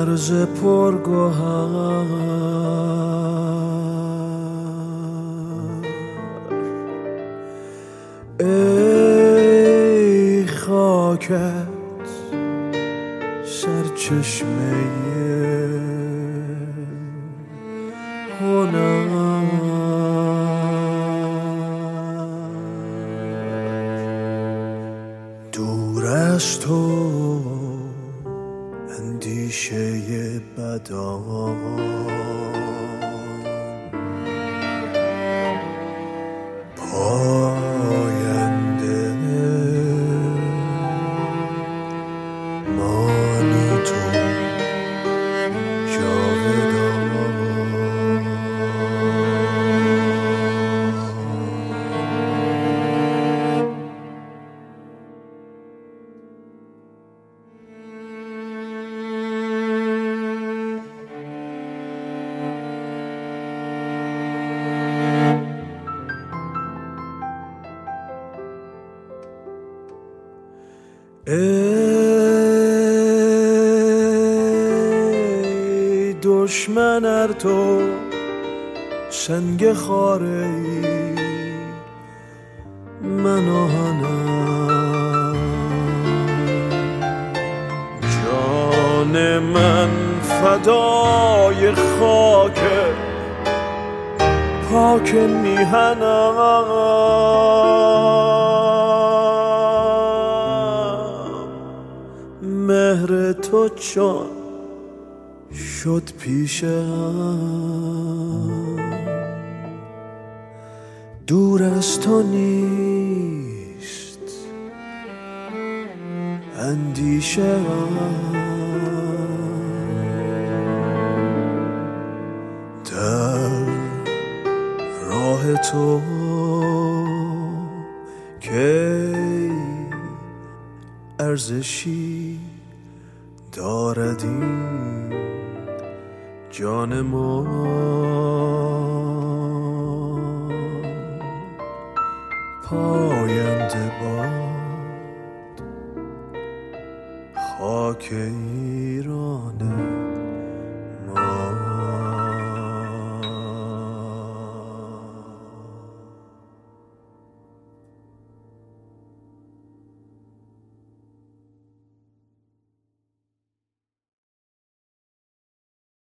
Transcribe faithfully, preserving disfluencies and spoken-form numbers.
ارز پرگوهر ای خاکت سرچشمه هنر دور از تو اندیشه بدان پاینده مانی تو جاودان ای دشمن ار تو سنگ خاره ای من آهنم جان من فدای خاک پاک میهنم مهر تو چون شد پیشم دور از تو نیست اندیشه در راه تو که ارزشی دارد این جان ما پاینده باد خاک ایرانه